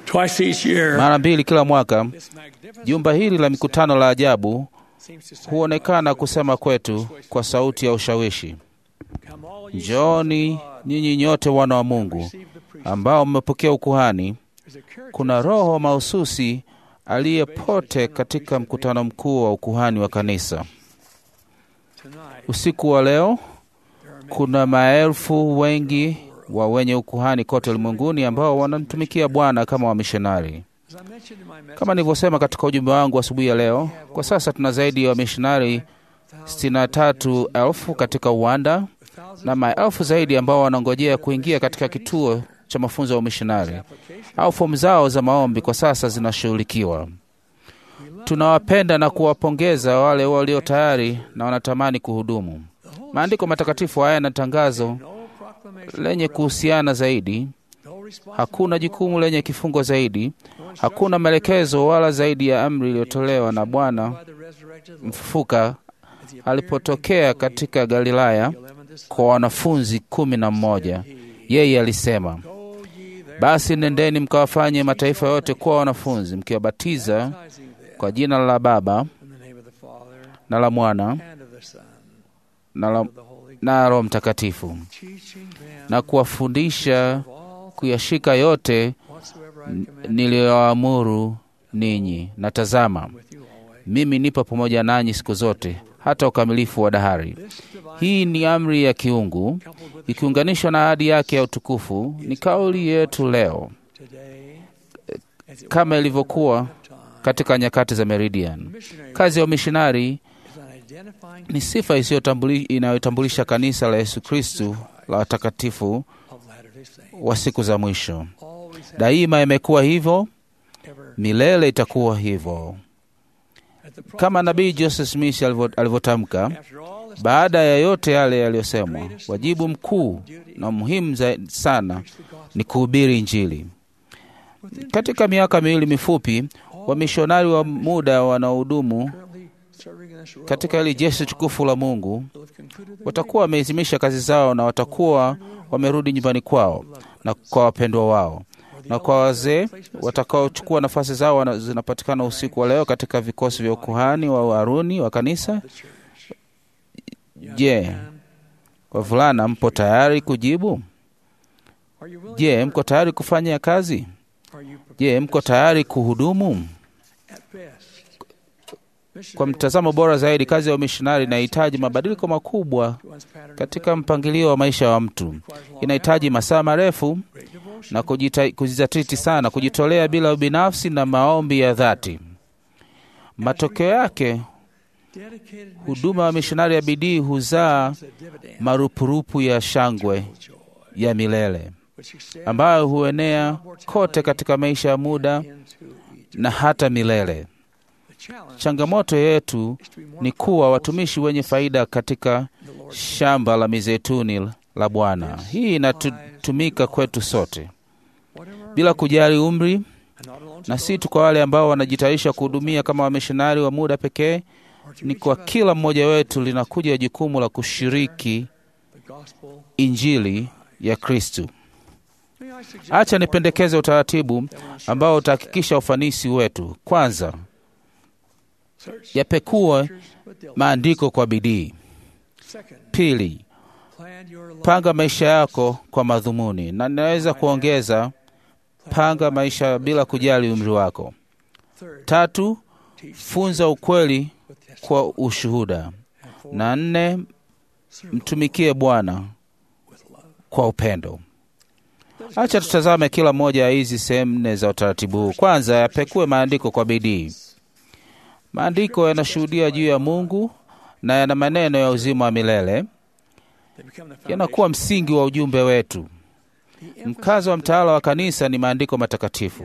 Twice each year, Mara mbili kila mwaka, jumba hili la mikutano la ajabu huonekana kusema kwetu kwa sauti ya ushawishi, njooni nyinyi nyote wana wa Mungu ambao mmepokea ukuhani. Kuna roho mahususi aliyepote katika mkutano mkuu wa ukuhani wa kanisa. Usiku wa leo kuna maelfu wengi wa wenye ukuhani kote ulimwenguni ambao wanamtumikia Bwana kama wamishonari. Kama nilivyosema katika ujumbe wangu asubuhi ya leo, kwa sasa tuna zaidi ya wamishonari 63,000 katika uwanda na maelfu zaidi ambao wanangojea kuingia katika kituo cha mafunzo ya umishonari au fomu zao za maombi kwa sasa zinashughulikiwa. Tunawapenda na kuwapongeza wale walio tayari na wanatamani kuhudumu. Maandiko matakatifu haya na tangazo lenye kuhusiana zaidi. Hakuna jukumu lenye kifungo zaidi. Hakuna maelekezo wala zaidi ya amri iliyotolewa na Bwana mfufuka alipotokea katika Galilaya kwa wanafunzi 11. Yeye alisema, basi nendeni mkawafanye mataifa yote kuwa wanafunzi, mkiwabatiza kwa jina la Baba na la Mwana na Roho Mtakatifu, na kuwafundisha kuyashika yote niliyoamuru ninyi. Na tazama, mimi nipo pamoja nanyi siku zote hata ukamilifu wa dahari. Hii ni amri ya kiungu ikiunganishwa na ahadi yake ya utukufu. Ni kauli yetu leo kama ilivyokuwa katika nyakati za Meridian. Kazi ya umishonari ni sifa inayotambulisha kanisa la Yesu Kristu la watakatifu wa siku za mwisho. Daima imekuwa hivyo, milele itakuwa hivyo. Kama nabii Joseph Smith alivyotamka, baada ya yote yale yaliyosemwa, wajibu mkuu na muhimu sana ni kuhubiri Injili. Katika miaka miwili mifupi, wamishonari wa muda wanaohudumu katika hili jeshi tukufu la Mungu watakuwa wamehitimisha kazi zao na watakuwa wamerudi nyumbani kwao na kwa wapendwa wao. Na kwa wazee watakaochukua nafasi zao zinapatikana usiku wa leo katika vikosi vya ukuhani wa Haruni wa kanisa. Je, wavulana mpo tayari kujibu? Je, mko tayari kufanya kazi? Je, mko tayari kuhudumu? Kwa mtazamo bora zaidi, kazi ya umishonari inahitaji mabadiliko makubwa katika mpangilio wa maisha wa mtu. Inahitaji masaa marefu na kujizatiti sana, kujitolea bila ubinafsi na maombi ya dhati. Matokeo yake, huduma ya mishonari ya bidii huzaa marupurupu ya shangwe ya milele ambayo huenea kote katika maisha ya muda na hata milele. Changamoto yetu ni kuwa watumishi wenye faida katika shamba la mizeituni la Bwana. Hii inatumika kwetu sote bila kujali umri, na si tu kwa wale ambao wanajitayarisha kuhudumia kama wamishonari wa muda pekee. Ni kwa kila mmoja wetu linakuja jukumu la kushiriki Injili ya Kristo. Acha nipendekeze utaratibu ambao utahakikisha ufanisi wetu. Kwanza, yapekue maandiko kwa bidii. Pili, panga maisha yako kwa madhumuni, na ninaweza kuongeza, panga maisha bila kujali umri wako. Tatu, funza ukweli kwa ushuhuda. Na 4, mtumikie Bwana kwa upendo. Acha tutazame kila moja ya hizi sehemu 4 za utaratibu huu. Kwanza, yapekue maandiko kwa bidii. Maandiko yanashuhudia juu ya Mungu na yana maneno ya uzima wa milele. Yanakuwa msingi wa ujumbe wetu. Mkazo wa mtaala wa kanisa ni maandiko matakatifu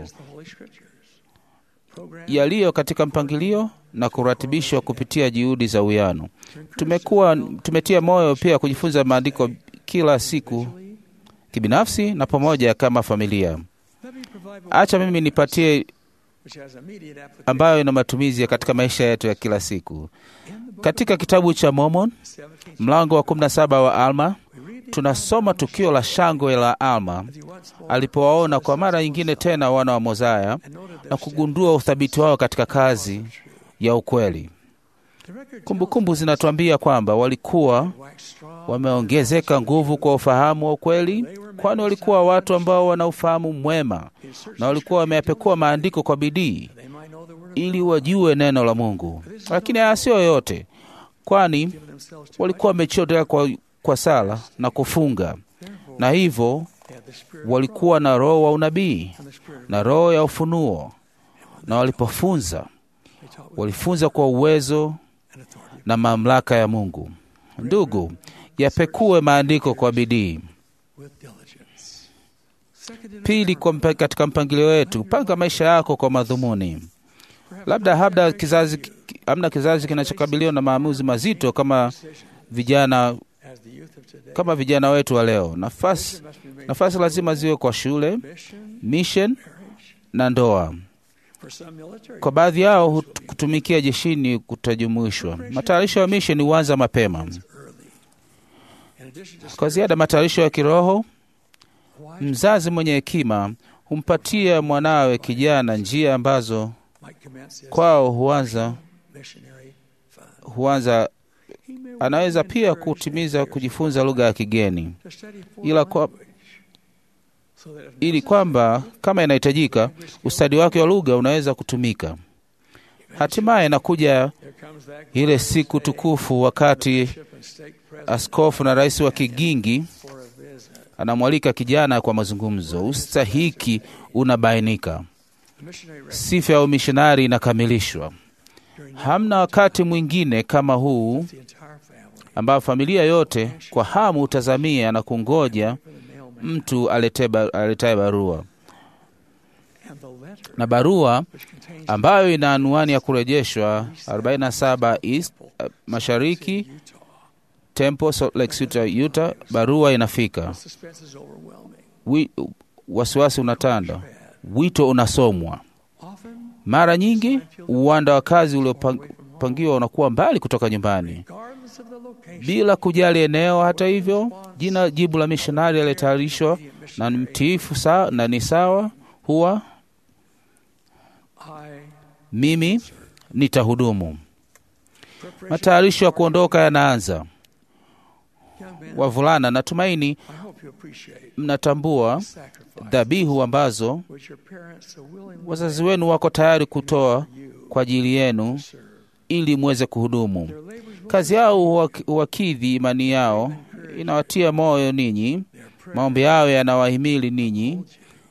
yaliyo katika mpangilio na kuratibishwa kupitia juhudi za uwiano. Tumetia moyo pia kujifunza maandiko kila siku kibinafsi na pamoja kama familia. Acha mimi nipatie ambayo ina matumizi katika maisha yetu ya kila siku. Katika kitabu cha Mormon, mlango wa 17 wa Alma, tunasoma tukio la shangwe la Alma alipowaona kwa mara nyingine tena wana wa Mosiah na kugundua uthabiti wao katika kazi ya ukweli. Kumbukumbu zinatuambia kwamba walikuwa wameongezeka nguvu kwa ufahamu wa ukweli, kwani walikuwa watu ambao wana ufahamu mwema na walikuwa wameyapekua maandiko kwa bidii ili wajue neno la Mungu. Lakini haya sio yote, kwani walikuwa wamechotea kwa sala na kufunga, na hivyo walikuwa na roho wa unabii na roho ya ufunuo, na walipofunza walifunza kwa uwezo na mamlaka ya Mungu. Ndugu, yapekue maandiko kwa bidii. Pili, katika mpangilio wetu, panga maisha yako kwa madhumuni. Labda hamna kizazi kinachokabiliwa na maamuzi mazito kama vijana wetu wa leo. Nafasi lazima ziwe kwa shule, mission na ndoa. Kwa baadhi yao kutumikia jeshini kutajumuishwa. Matayarisho ya mission huanza mapema. Kwa ziada matayarisho ya kiroho, mzazi mwenye hekima humpatia mwanawe kijana njia ambazo kwao anaweza pia kujifunza lugha ya kigeni, ili kwamba kama inahitajika ustadi wake wa lugha unaweza kutumika. Hatimaye nakuja ile siku tukufu wakati askofu na rais wa kigingi anamwalika kijana kwa mazungumzo. Ustahiki unabainika, sifa ya umishonari inakamilishwa. Hamna wakati mwingine kama huu ambao familia yote kwa hamu utazamia na kungoja mtu aletaye barua, na barua ambayo ina anwani ya kurejeshwa 47 East Mashariki Temple, Salt Lake City, Utah. Barua inafika, wasiwasi unatanda, wito unasomwa. Mara nyingi uwanda wa kazi uliopangiwa unakuwa mbali kutoka nyumbani, bila kujali eneo. Hata hivyo, jibu la mishonari aliyetayarishwa na mtiifu na ni sawa huwa, mimi nitahudumu. Matayarisho ya kuondoka yanaanza. Wavulana, natumaini mnatambua dhabihu ambazo wazazi wenu wako tayari kutoa kwa ajili yenu ili muweze kuhudumu. Kazi yao huwakidhi imani yao, inawatia moyo ninyi, maombi yao yanawahimili ninyi.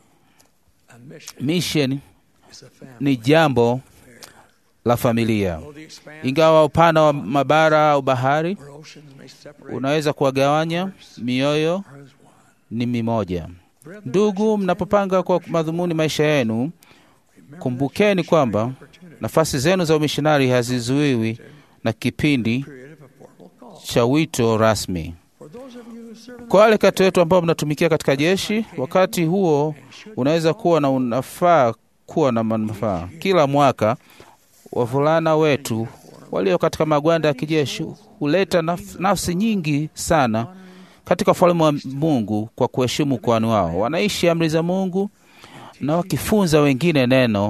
Mission ni jambo la familia. Ingawa upana wa mabara au bahari unaweza kuwagawanya, mioyo ni mimoja. Ndugu, mnapopanga kwa madhumuni maisha yenu, kumbukeni kwamba nafasi zenu za umishonari hazizuiwi na kipindi cha wito rasmi. Kwa wale kati wetu ambao mnatumikia katika jeshi, wakati huo unaweza kuwa na manufaa. Kila mwaka wavulana wetu walio katika magwanda ya kijeshi huleta nafsi nyingi sana katika ufalme wa Mungu kwa kuheshimu kuhani wao. Wanaishi amri za Mungu na wakifunza wengine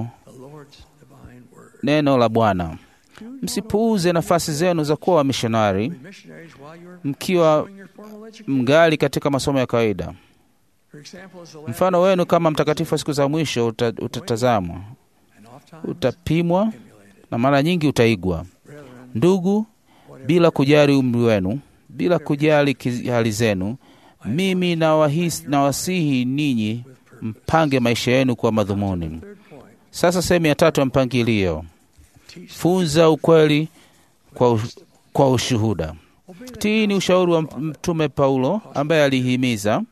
neno la Bwana. Msipuuze nafasi zenu za kuwa wamishonari mkiwa mngali katika masomo ya kawaida. Mfano wenu kama mtakatifu wa siku za mwisho utatazamwa, utapimwa na mara nyingi utaigwa. Ndugu, bila kujali umri wenu, bila kujali hali zenu, mimi nawasihi ninyi mpange maisha yenu kwa madhumuni. Sasa sehemu ya 3 ya mpangilio: funza ukweli kwa ushuhuda. Tii ni ushauri wa Mtume Paulo ambaye alihimiza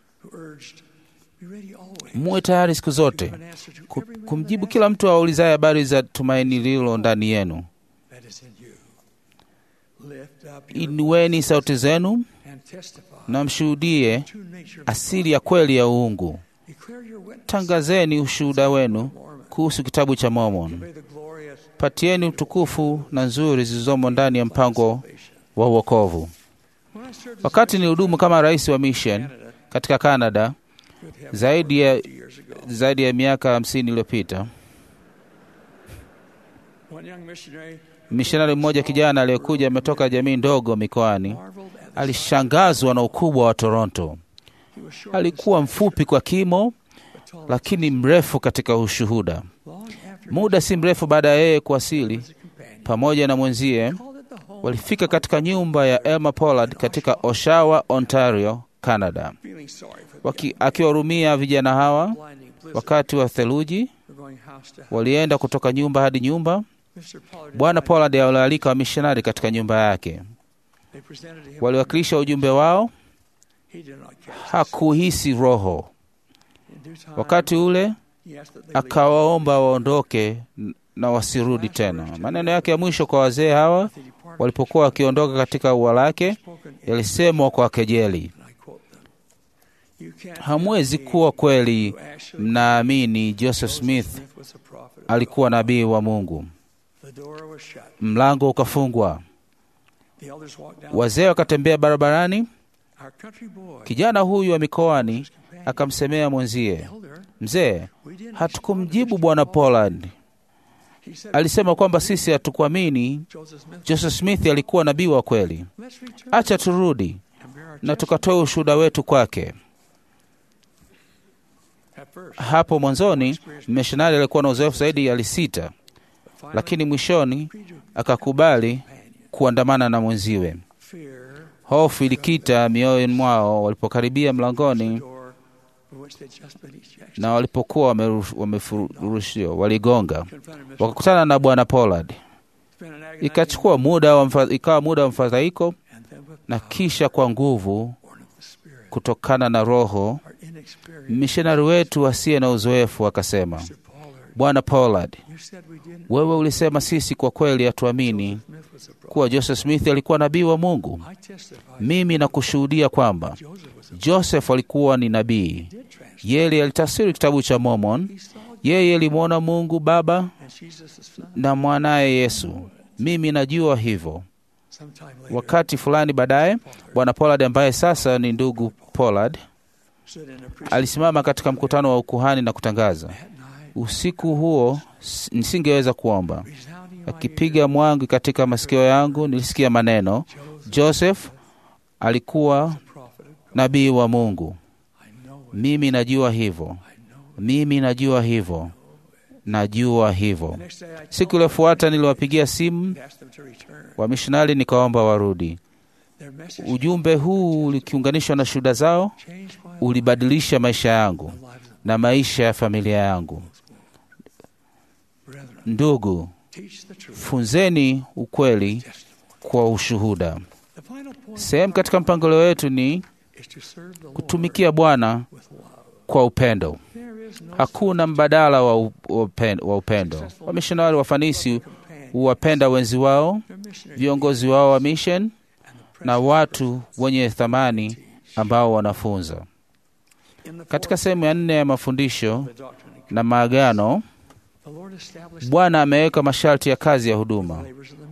muwe tayari siku zote kumjibu kila mtu aulizaye habari za tumaini lililo ndani yenu. Inueni sauti zenu na mshuhudie asili ya kweli ya uungu. Tangazeni ushuhuda wenu kuhusu kitabu cha Mormon. Patieni utukufu na nzuri zilizomo ndani ya mpango wa wokovu. Wakati nilihudumu kama rais wa mission katika Canada zaidi ya miaka 50 iliyopita, mishonari mmoja kijana aliyekuja ametoka jamii ndogo mikoani alishangazwa na ukubwa wa Toronto. Alikuwa mfupi kwa kimo, lakini mrefu katika ushuhuda. Muda si mrefu baada ya yeye kuwasili, pamoja na mwenzie walifika katika nyumba ya Elmer Pollard katika Oshawa, Ontario, Canada, akiwahurumia vijana hawa. Wakati wa theluji walienda kutoka nyumba hadi nyumba. Bwana Pollard alialika wamishonari katika nyumba yake. Waliwakilisha ujumbe wao. Hakuhisi roho. Wakati ule akawaomba waondoke na wasirudi tena. Maneno yake ya mwisho kwa wazee hawa walipokuwa wakiondoka katika ua lake yalisemwa kwa kejeli: hamwezi kuwa kweli mnaamini Joseph Smith alikuwa nabii wa Mungu. Mlango ukafungwa. Wazee wakatembea barabarani. Kijana huyu wa mikoani akamsemea mwenzie, mzee, hatukumjibu Bwana Pollard. Alisema kwamba sisi hatukuamini Joseph Smith alikuwa nabii wa kweli. Acha turudi na tukatoa ushuhuda wetu kwake. Hapo mwanzoni mishonari alikuwa na uzoefu zaidi, alisita, lakini mwishoni akakubali kuandamana na mwenziwe. Hofu ilikita mioyoni mwao walipokaribia mlangoni, na walipokuwa wamefurushiwa waligonga, wakakutana na Bwana Pollard. Ikawa muda wa mfadhaiko, na kisha kwa nguvu kutokana na Roho, mishonari wetu asiye na uzoefu akasema, Bwana Pollard, wewe ulisema sisi kwa kweli hatuamini kuwa Joseph Smith alikuwa nabii wa Mungu. Mimi nakushuhudia kwamba Joseph alikuwa ni nabii. Yeye alitafsiri kitabu cha Mormon. Yeye alimwona Mungu Baba na mwanaye Yesu. Mimi najua hivyo. Wakati fulani baadaye, Bwana Pollard ambaye sasa ni ndugu Pollard alisimama katika mkutano wa ukuhani na kutangaza, usiku huo nisingeweza kuomba. Akipiga mwangu katika masikio yangu nilisikia maneno, Joseph alikuwa nabii wa Mungu. Mimi najua hivyo. Mimi najua hivyo. Najua hivyo. Siku iliyofuata niliwapigia simu wamishonari nikaomba warudi. Ujumbe huu ukiunganishwa na shuhuda zao ulibadilisha maisha yangu na maisha ya familia yangu. Ndugu, funzeni ukweli kwa ushuhuda. Sehemu katika mpangilio wetu ni kutumikia Bwana kwa upendo. Hakuna mbadala wa upendo. Wamishonari wafanisi huwapenda wenzi wao, viongozi wao wa mission na watu wenye thamani ambao wanafunza. Katika sehemu ya 4 ya mafundisho na maagano, Bwana ameweka masharti ya kazi ya huduma.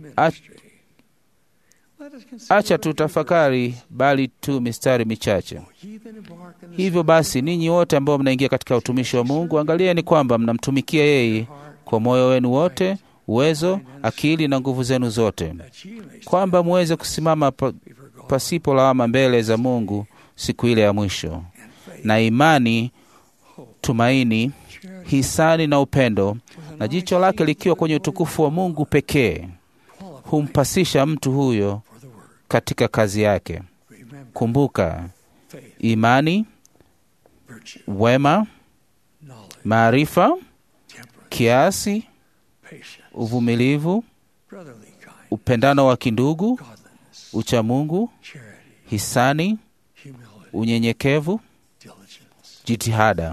Acha tutafakari bali tu mistari michache. Hivyo basi, ninyi wote ambao mnaingia katika utumishi wa Mungu, angalieni kwamba mnamtumikia yeye kwa moyo wenu wote, uwezo, akili na nguvu zenu zote, kwamba muweze kusimama pasipo lawama mbele za Mungu siku ile ya mwisho. Na imani, tumaini, hisani na upendo, na jicho lake likiwa kwenye utukufu wa Mungu pekee, humpasisha mtu huyo katika kazi yake. Kumbuka, imani, wema, maarifa, kiasi, uvumilivu, upendano wa kindugu, uchamungu, hisani, unyenyekevu, jitihada.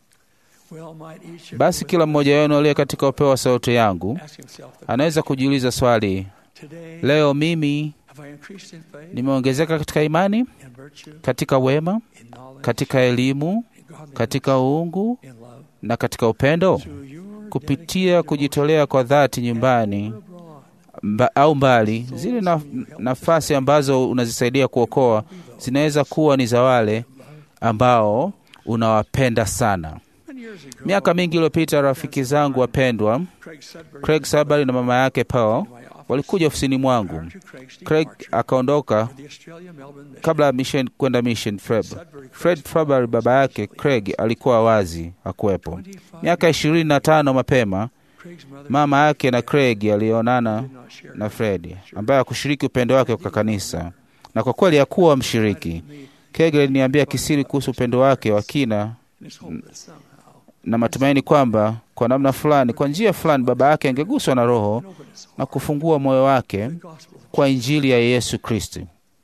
Basi kila mmoja wenu aliye katika upeo wa sauti yangu anaweza kujiuliza swali, leo mimi nimeongezeka katika imani, katika wema, katika elimu, katika uungu na katika upendo? Kupitia kujitolea kwa dhati nyumbani, au mbali, zile nafasi ambazo unazisaidia kuokoa zinaweza kuwa ni za wale ambao unawapenda sana. Miaka mingi iliyopita, rafiki zangu wapendwa Craig Sudbury na mama yake Paul walikuja ofisini mwangu. Craig akaondoka kabla ya mission kwenda mission. Fred Sudbury, baba yake Craig, alikuwa wazi hakuwepo. Miaka 25 mapema, mama yake na Craig alionana na Fred, ambaye hakushiriki upendo wake kwa kanisa, na kwa kweli hakuwa mshiriki. Craig aliniambia kisiri kuhusu upendo wake wa kina na matumaini kwamba kwa namna fulani, kwa njia fulani, baba yake angeguswa na Roho na kufungua moyo wake kwa Injili ya Yesu Kristo.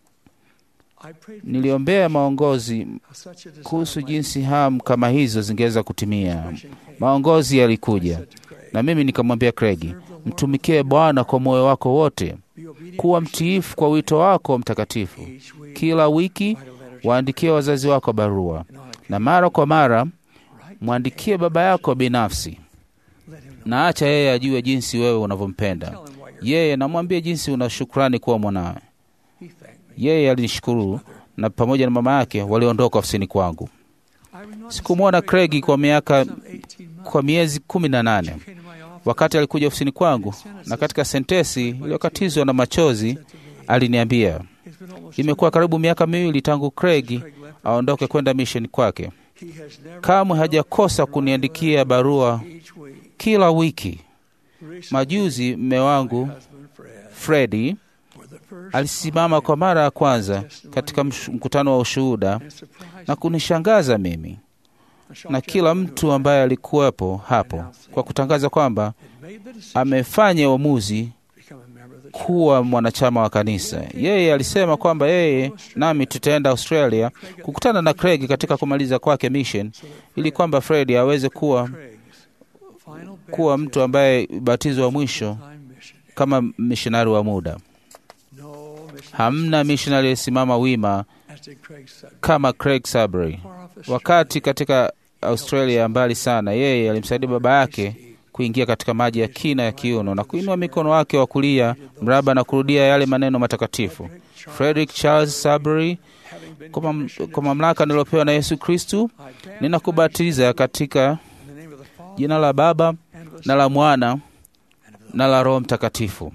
Niliombea maongozi kuhusu jinsi hamu kama hizo zingeweza kutimia. Maongozi yalikuja, na mimi nikamwambia Craig, mtumikie Bwana kwa moyo wako wote, kuwa mtiifu kwa wito wako mtakatifu. Kila wiki waandikie wazazi wako barua, na mara kwa mara mwandikie baba yako binafsi, na acha yeye ajue jinsi wewe unavyompenda yeye, na mwambie jinsi una shukrani kuwa mwanawe. Yeye alinishukuru, na pamoja na mama yake waliondoka ofisini kwangu. Sikumwona Craig kwa miezi 18. Wakati alikuja ofisini kwangu, na katika sentesi iliyokatizwa na machozi aliniambia, imekuwa karibu miaka 2 tangu Craig aondoke kwenda mission kwake. Kamwe hajakosa kuniandikia barua kila wiki. Majuzi mume wangu Freddy alisimama kwa mara ya kwanza katika mkutano wa ushuhuda na kunishangaza mimi na kila mtu ambaye alikuwepo hapo kwa kutangaza kwamba amefanya uamuzi kuwa mwanachama wa kanisa. Yeye alisema kwamba yeye nami tutaenda Australia kukutana na Craig katika kumaliza kwake mission, ili kwamba Fred aweze kuwa mtu ambaye ubatizo wa mwisho kama missionari wa muda. Hamna missionari aliyesimama wima kama Craig Sudbury. Wakati katika Australia mbali sana, yeye alimsaidia baba yake kuingia katika maji ya kina ya kiuno na kuinua mikono wake wa kulia mraba na kurudia yale maneno matakatifu: Frederick Charles Sudbury, kwa mamlaka nilopewa na Yesu Kristu, ninakubatiza katika jina la Baba na la Mwana na la Roho Mtakatifu.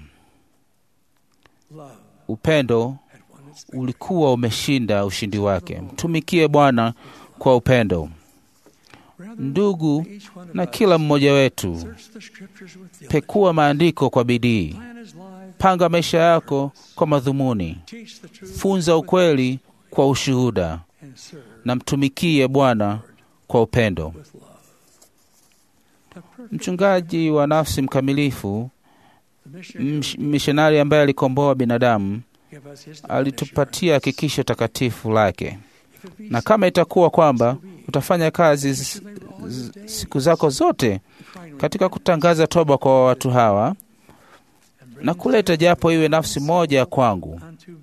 Upendo ulikuwa umeshinda ushindi wake. Mtumikie Bwana kwa upendo. Ndugu, na kila mmoja wetu, pekua maandiko kwa bidii. Panga maisha yako kwa madhumuni. Funza ukweli kwa ushuhuda, na mtumikie Bwana kwa upendo. Mchungaji wa nafsi mkamilifu, mishonari ambaye alikomboa binadamu, alitupatia hakikisho takatifu lake. Na kama itakuwa kwamba utafanya kazi siku zako zote katika kutangaza toba kwa watu hawa na kuleta japo iwe nafsi moja kwangu,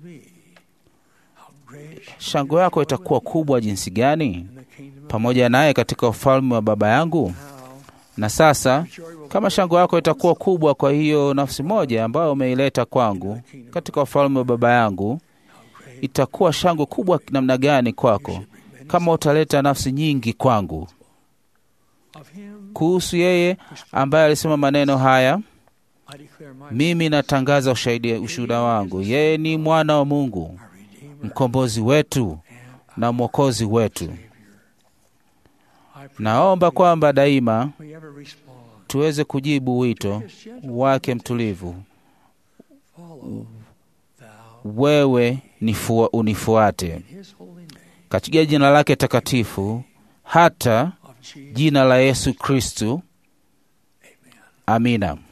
shangwe yako itakuwa kubwa jinsi gani pamoja naye katika ufalme wa Baba yangu. Na sasa kama shangwe yako itakuwa kubwa kwa hiyo nafsi moja ambayo umeileta kwangu katika ufalme wa Baba yangu, itakuwa shangwe kubwa namna gani kwako kama utaleta nafsi nyingi kwangu. Kuhusu yeye ambaye alisema maneno haya, mimi natangaza ushuhuda wangu, yeye ni mwana wa Mungu, mkombozi wetu na mwokozi wetu. Naomba kwamba daima tuweze kujibu wito wake mtulivu, wewe unifuate, katika jina lake takatifu, hata jina la Yesu Kristu. Amina.